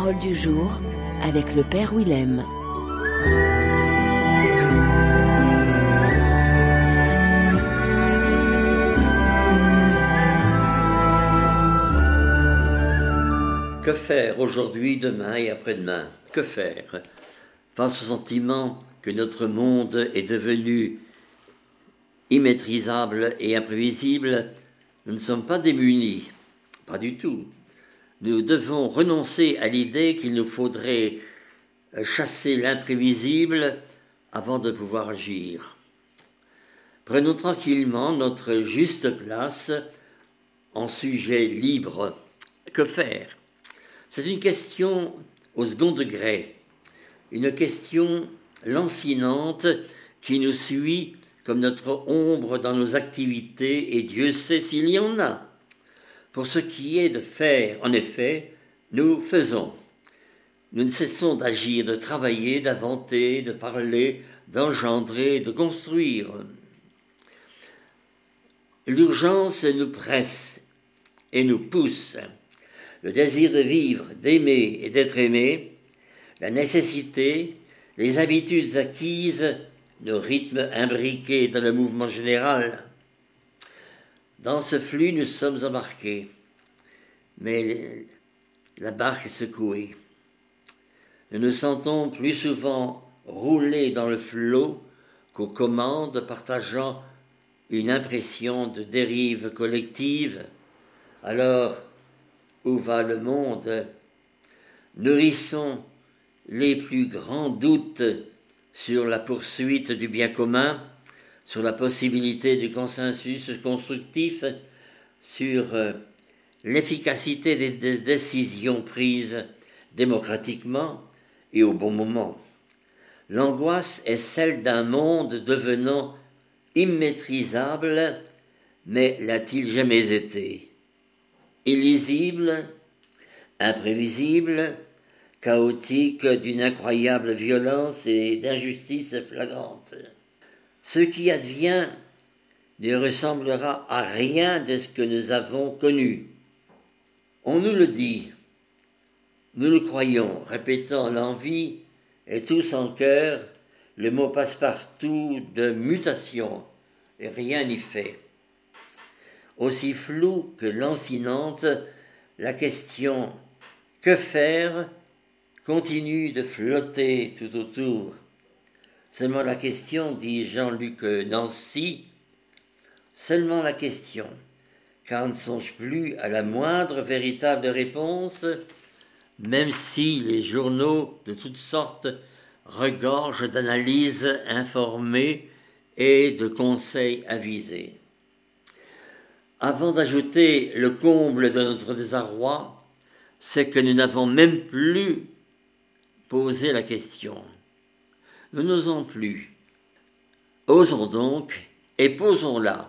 Parole du jour avec le Père Willem. Que faire aujourd'hui, demain et après-demain? Que faire face au sentiment que notre monde est devenu immaîtrisable et imprévisible? Nous ne sommes pas démunis, pas du tout. Nous devons renoncer à l'idée qu'il nous faudrait chasser l'imprévisible avant de pouvoir agir. Prenons tranquillement notre juste place en sujet libre. Que faire? C'est une question au second degré, une question lancinante qui nous suit comme notre ombre dans nos activités, et Dieu sait s'il y en a. Pour ce qui est de faire, en effet, nous faisons. Nous ne cessons d'agir, de travailler, d'inventer, de parler, d'engendrer, de construire. L'urgence nous presse et nous pousse. Le désir de vivre, d'aimer et d'être aimé, la nécessité, les habitudes acquises, nos rythmes imbriqués dans le mouvement général. Dans ce flux, nous sommes embarqués, mais la barque est secouée. Nous nous sentons plus souvent rouler dans le flot qu'aux commandes, partageant une impression de dérive collective. Alors, où va le monde? Nourrissons les plus grands doutes sur la poursuite du bien commun, sur la possibilité du consensus constructif, sur l'efficacité des décisions prises démocratiquement et au bon moment. L'angoisse est celle d'un monde devenant immaîtrisable, mais l'a-t-il jamais été? Illisible, imprévisible, chaotique, d'une incroyable violence et d'injustice flagrante. Ce qui advient ne ressemblera à rien de ce que nous avons connu. On nous le dit, nous le croyons, répétant l'envie et tous en chœur le mot passe-partout de mutation, et rien n'y fait. Aussi floue que lancinante, la question « que faire ?» continue de flotter tout autour. Seulement la question, dit Jean-Luc Nancy, seulement la question, car on ne songe plus à la moindre véritable réponse, même si les journaux de toutes sortes regorgent d'analyses informées et de conseils avisés. Avant d'ajouter le comble de notre désarroi, c'est que nous n'avons même plus posé la question. Nous n'osons plus. Osons donc et posons-la.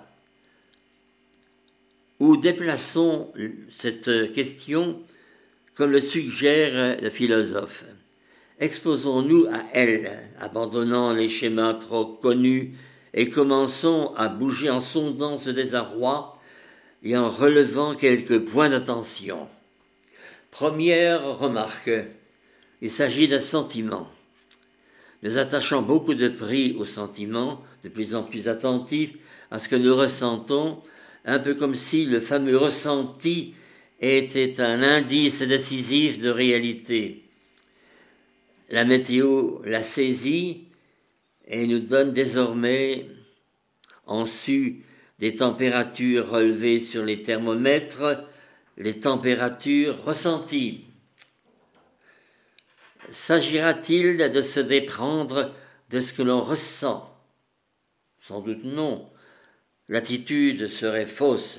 Ou déplaçons cette question comme le suggère le philosophe. Exposons-nous à elle, abandonnant les schémas trop connus, et commençons à bouger en sondant ce désarroi et en relevant quelques points d'attention. Première remarque, il s'agit d'un sentiment. Nous attachons beaucoup de prix au sentiment, de plus en plus attentifs à ce que nous ressentons, un peu comme si le fameux ressenti était un indice décisif de réalité. La météo l'a saisi et nous donne désormais, en su des températures relevées sur les thermomètres, les températures ressenties. S'agira-t-il de se déprendre de ce que l'on ressent? Sans doute non. L'attitude serait fausse.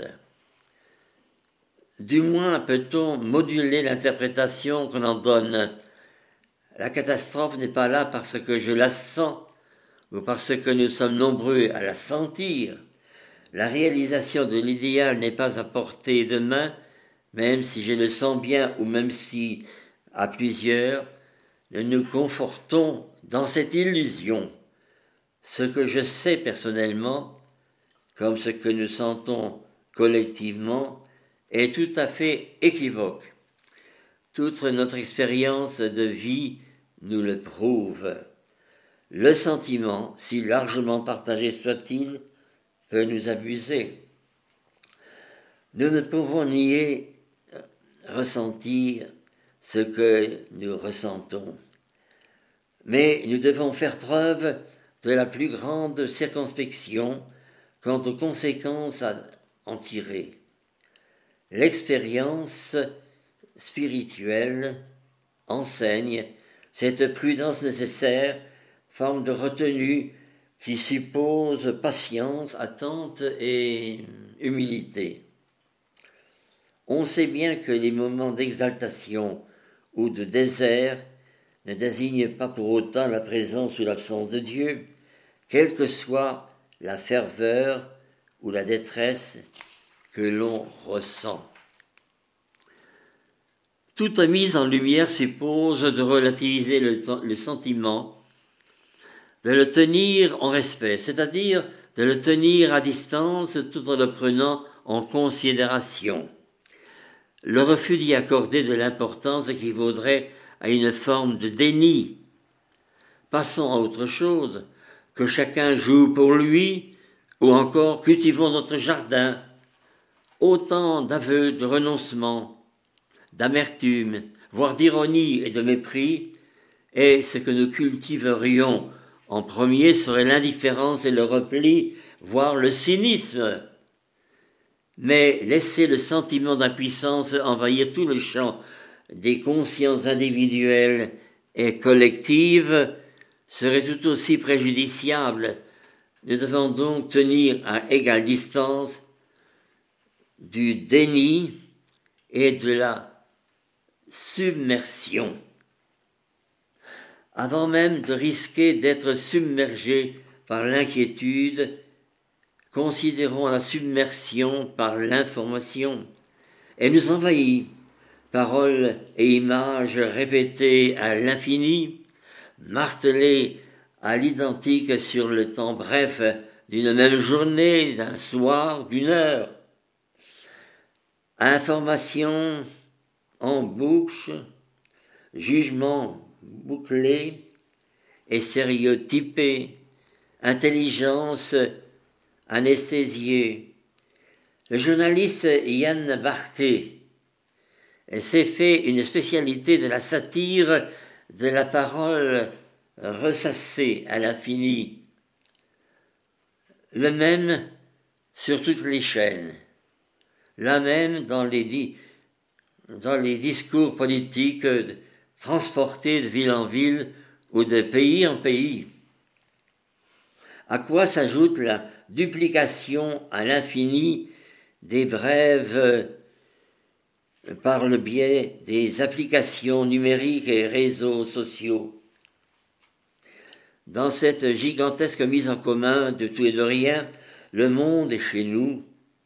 Du moins peut-on moduler l'interprétation qu'on en donne. La catastrophe n'est pas là parce que je la sens ou parce que nous sommes nombreux à la sentir. La réalisation de l'idéal n'est pas à portée de main, même si je le sens bien ou même si, à plusieurs, nous nous confortons dans cette illusion. Ce que je sais personnellement, comme ce que nous sentons collectivement, est tout à fait équivoque. Toute notre expérience de vie nous le prouve. Le sentiment, si largement partagé soit-il, peut nous abuser. Nous ne pouvons nier ressentir ce que nous ressentons, mais nous devons faire preuve de la plus grande circonspection quant aux conséquences à en tirer. L'expérience spirituelle enseigne cette prudence nécessaire, forme de retenue qui suppose patience, attente et humilité. On sait bien que les moments d'exaltation ou de désert ne désignent pas pour autant la présence ou l'absence de Dieu, quelle que soit la ferveur ou la détresse que l'on ressent. Toute mise en lumière suppose de relativiser le sentiment, de le tenir en respect, c'est-à-dire de le tenir à distance tout en le prenant en considération. Le refus d'y accorder de l'importance équivaudrait à une forme de déni. Passons à autre chose, que chacun joue pour lui, ou encore cultivons notre jardin. Autant d'aveux de renoncement, d'amertume, voire d'ironie et de mépris, et ce que nous cultiverions en premier serait l'indifférence et le repli, voire le cynisme. Mais laisser le sentiment d'impuissance envahir tout le champ des consciences individuelles et collectives serait tout aussi préjudiciable. Nous devons donc tenir à égale distance du déni et de la submersion. Avant même de risquer d'être submergés par l'inquiétude, considérons la submersion par l'information. Elle nous envahit, paroles et images répétées à l'infini, martelées à l'identique sur le temps bref d'une même journée, d'un soir, d'une heure. Information en bouche, jugement bouclé et stéréotypé, intelligence anesthésiée. Le journaliste Yann Barthé s'est fait une spécialité de la satire de la parole ressassée à l'infini. Le même sur toutes les chaînes, la même dans les discours politiques transportés de ville en ville ou de pays en pays. À quoi s'ajoute la duplication à l'infini des brèves par le biais des applications numériques et réseaux sociaux. Dans cette gigantesque mise en commun de tout et de rien, le monde est chez nous,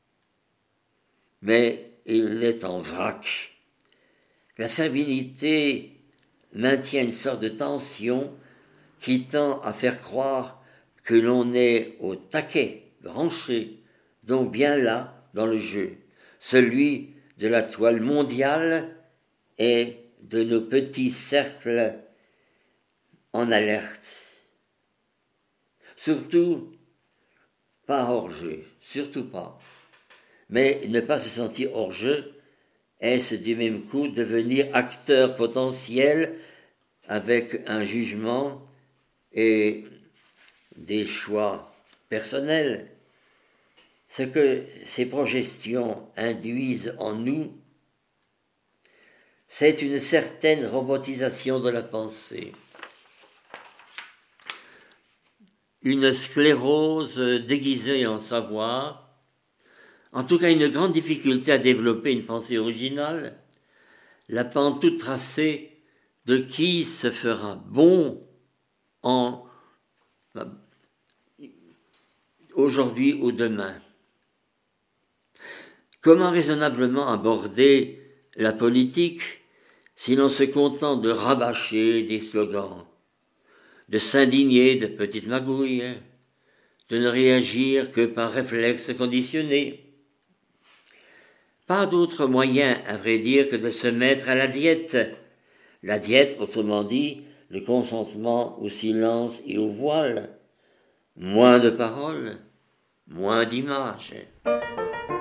mais il est en vrac. La fiabilité maintient une sorte de tension qui tend à faire croire que l'on est au taquet, branché, donc bien là dans le jeu, celui de la toile mondiale et de nos petits cercles en alerte. Surtout pas hors-jeu, surtout pas. Mais ne pas se sentir hors-jeu, est-ce du même coup devenir acteur potentiel avec un jugement et des choix personnels? Ce que ces progestions induisent en nous, c'est une certaine robotisation de la pensée, une sclérose déguisée en savoir, en tout cas une grande difficulté à développer une pensée originale, la pente toute tracée de qui se fera bon en aujourd'hui ou demain. Comment raisonnablement aborder la politique si l'on se contente de rabâcher des slogans, de s'indigner de petites magouilles, de ne réagir que par réflexe conditionné? Pas d'autre moyen, à vrai dire, que de se mettre à la diète. La diète, autrement dit, le consentement au silence et au voile. Moins de paroles, moins d'images.